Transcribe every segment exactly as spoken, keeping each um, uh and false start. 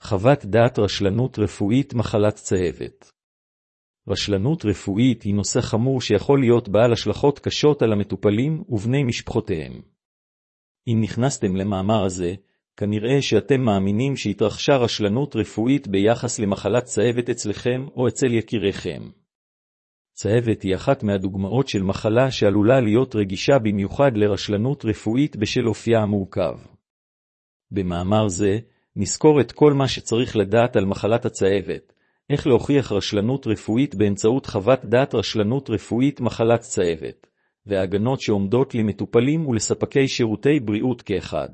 חוות דעת רשלנות רפואית מחלת צהבת. רשלנות רפואית היא נושא חמור שיכול להיות בעל השלכות קשות על המטופלים ובני משפחותיהם. אם נכנסתם למאמר הזה, כנראה שאתם מאמינים שהתרחשה רשלנות רפואית ביחס למחלת צהבת אצלכם או אצל יקיריכם. צהבת היא אחת מהדוגמאות של מחלה שעלולה להיות רגישה במיוחד לרשלנות רפואית בשל אופייה המורכב. במאמר זה, נזכור את כל מה שצריך לדעת על מחלת הצהבת, איך להוכיח רשלנות רפואית באמצעות חוות דעת רשלנות רפואית מחלת צהבת, והגנות שעומדות למטופלים ולספקי שירותי בריאות כאחד.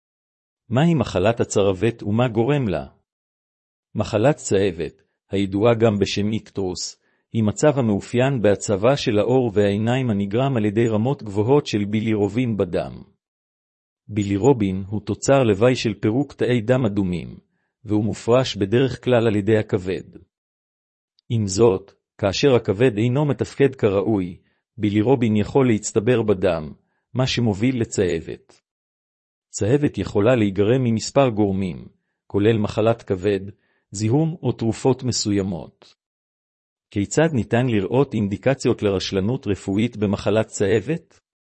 מהי מחלת הצהבת ומה גורם לה? מחלת צהבת, הידועה גם בשם איקטרוס, היא מצב המאופיין בהצבה של האור והעיניים הנגרם על ידי רמות גבוהות של בילירובין בדם. בילירובין הוא תוצר לוואי של פירוק תאי דם אדומים, והוא מופרש בדרך כלל על ידי הכבד. עם זאת, כאשר הכבד אינו מתפקד כראוי, בילירובין יכול להצטבר בדם, מה שמוביל לצהבת. צהבת יכולה להיגרם ממספר גורמים, כולל מחלת כבד, זיהום או תרופות מסוימות. כיצד ניתן לראות אינדיקציות לרשלנות רפואית במחלת צהבת?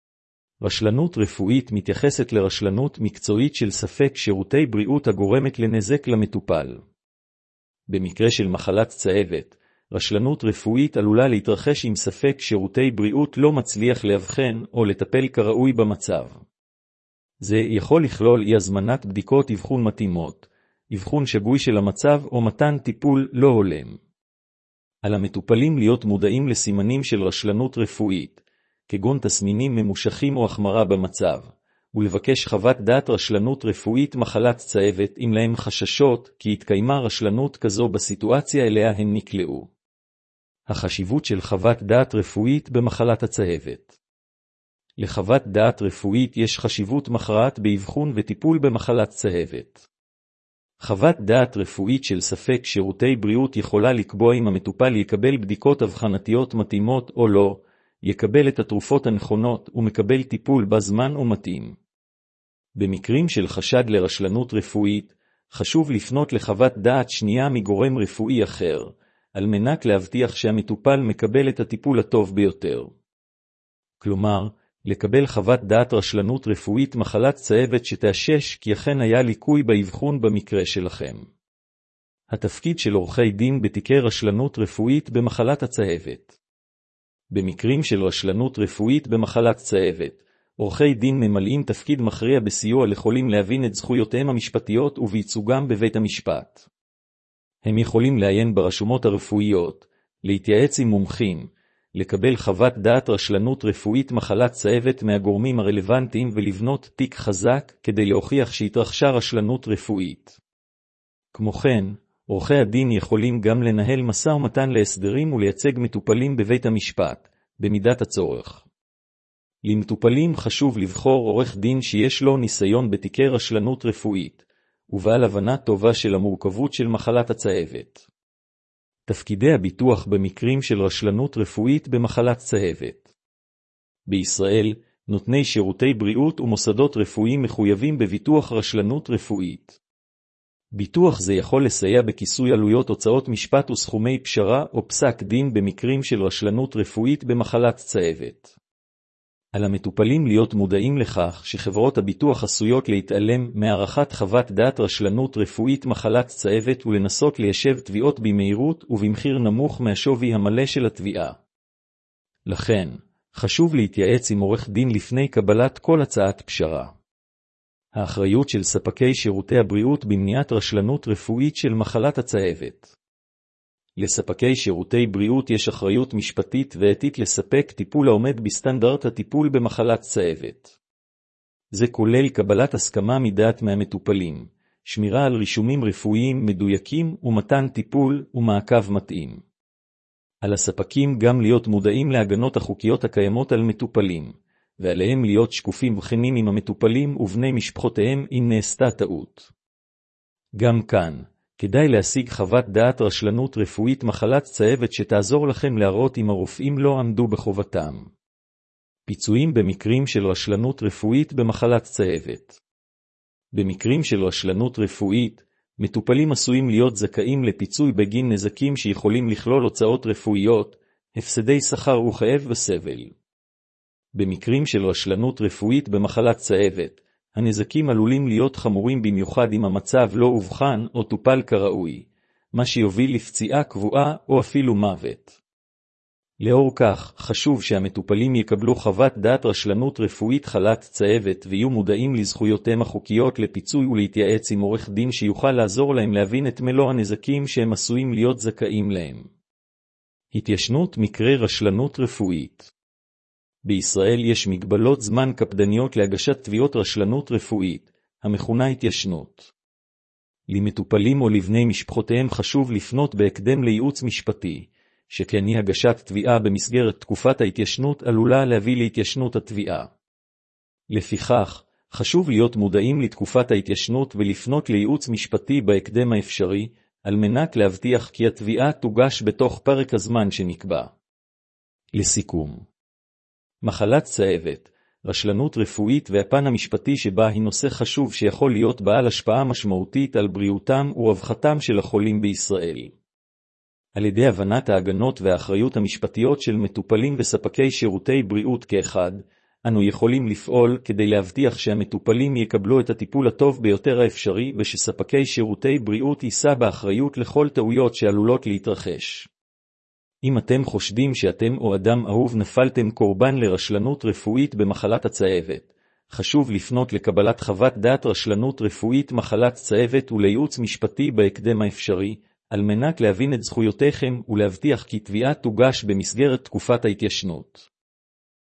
רשלנות רפואית מתייחסת לרשלנות מקצועית של ספק שירותי בריאות הגורמת לנזק למטופל. במקרה של מחלת צהבת, רשלנות רפואית עלולה להתרחש אם ספק שירותי בריאות לא מצליח להבחן או לטפל כראוי במצב. זה יכול לכלול אי הזמנת בדיקות אבחון מתאימות, אבחון שגוי של המצב או מתן טיפול לא הולם. על המטופלים להיות מודעים לסימנים של רשלנות רפואית, כגון תסמינים ממושכים או החמרה במצב, ולבקש חוות דעת רשלנות רפואית מחלת צהבת אם להם חששות כי התקיימה רשלנות כזו בסיטואציה אליה הם נקלעו. החשיבות של חוות דעת רפואית במחלת הצהבת. לחוות דעת רפואית יש חשיבות מכרעת באבחון וטיפול במחלת צהבת. חוות דעת רפואית של ספק שירותי בריאות יכולה לקבוע אם המטופל יקבל בדיקות אבחנתיות מתאימות או לא, יקבל את התרופות הנכונות ומקבל טיפול בזמן ומתאים. במקרים של חשד לרשלנות רפואית, חשוב לפנות לחוות דעת שנייה מגורם רפואי אחר, על מנת להבטיח שהמטופל מקבל את הטיפול הטוב ביותר. כלומר, לקבל חוות דעת רשלנות רפואית מחלת צהבת שתאשש כי אכן היה ליקוי באבחון במקרה שלכם. התפקיד של עורכי דין בתיקי רשלנות רפואית במחלת הצהבת. במקרים של רשלנות רפואית במחלת צהבת, עורכי דין ממלאים תפקיד מכריע בסיוע לחולים להבין את זכויותיהם המשפטיות ובייצוגם בבית המשפט. הם יכולים לעיין ברשומות הרפואיות, להתייעץ עם מומחים, לקבל חוות דעת רשלנות רפואית מחלת צהבת מהגורמים הרלוונטיים ולבנות תיק חזק כדי להוכיח שהתרחשה רשלנות רפואית. כמו כן, עורכי הדין יכולים גם לנהל משא ומתן להסדרים ולייצג מטופלים בבית המשפט, במידת הצורך. למטופלים חשוב לבחור עורך דין שיש לו ניסיון בתיקי רשלנות רפואית, ובעל הבנה טובה של המורכבות של מחלת הצהבת. תפקידי הביטוח במקרים של רשלנות רפואית במחלת צהבת. בישראל, נותני שירותי בריאות ומוסדות רפואיים מחויבים בביטוח רשלנות רפואית. ביטוח זה יכול לסייע בכיסוי עלויות הוצאות משפט וסכומי פשרה או פסק דין במקרים של רשלנות רפואית במחלת צהבת. על המטופלים להיות מודעים לכך שחברות הביטוח עשויות להתעלם מערכת חוות דעת רשלנות רפואית מחלת צהבת ולנסות ליישב תביעות במהירות ובמחיר נמוך מהשווי המלא של התביעה. לכן, חשוב להתייעץ עם עורך דין לפני קבלת כל הצעת פשרה. האחריות של ספקי שירותי הבריאות במניעת רשלנות רפואית של מחלת הצהבת. לספקי שירותי בריאות יש אחריות משפטית ואתית לספק טיפול העומד בסטנדרט הטיפול במחלת צהבת. זה כולל קבלת הסכמה מדעת מהמטופלים, שמירה על רישומים רפואיים מדויקים ומתן טיפול ומעקב מתאים. על הספקים גם להיות מודעים להגנות החוקיות הקיימות על מטופלים, ועליהם להיות שקופים וכנים עם המטופלים ובני משפחותיהם אם נעשתה טעות. גם כאן, כדאי להשיג חוות דעת רשלנות רפואית מחלת צהבת שתעזור לכם להראות אם הרופאים לא עמדו בחובתם. פיצויים במקרים של רשלנות רפואית במחלת צהבת. במקרים של רשלנות רפואית, מטופלים עשויים להיות זכאים לפיצוי בגין נזקים שיכולים לכלול הוצאות רפואיות, הפסדי שכר וכאב וסבל. במקרים של רשלנות רפואית במחלת צהבת, הנזקים עלולים להיות חמורים במיוחד אם המצב לא אובחן או טופל כראוי, מה שיוביל לפציעה קבועה או אפילו מוות. לאור כך, חשוב שהמטופלים יקבלו חוות דעת רשלנות רפואית חלת צהבת ויהיו מודעים לזכויותיהם החוקיות לפיצוי ולהתייעץ עם עורך דין שיוכל לעזור להם להבין את מלוא הנזקים שהם עשויים להיות זכאים להם. התיישנות מקרי רשלנות רפואית. בישראל יש מגבלות זמן קפדניות להגשת תביעות רשלנות רפואית, המכונה התיישנות. למטופלים או לבני משפחותיהם חשוב לפנות בהקדם לייעוץ משפטי, שכן אי הגשת תביעה במסגרת תקופת ההתיישנות עלולה להביא להתיישנות התביעה. לפיכך, חשוב להיות מודעים לתקופת ההתיישנות ולפנות לייעוץ משפטי בהקדם האפשרי, על מנת להבטיח כי התביעה תוגש בתוך פרק הזמן שנקבע. לסיכום, מחלת צהבת, רשלנות רפואית והפן המשפטי שבה היא נושא חשוב שיכול להיות בעל השפעה משמעותית על בריאותם ורווחתם של החולים בישראל. על ידי הבנת ההגנות והאחריות המשפטיות של מטופלים וספקי שירותי בריאות כאחד, אנו יכולים לפעול כדי להבטיח שהמטופלים יקבלו את הטיפול הטוב ביותר האפשרי ושספקי שירותי בריאות יישא באחריות לכל טעויות שעלולות להתרחש. אם אתם חושדים שאתם או אדם אהוב נפלתם קורבן לרשלנות רפואית במחלת הצהבת, חשוב לפנות לקבלת חוות דעת רשלנות רפואית מחלת צהבת ולייעוץ משפטי בהקדם האפשרי, על מנת להבין את זכויותיכם ולהבטיח כי תביעה תוגש במסגרת תקופת ההתיישנות.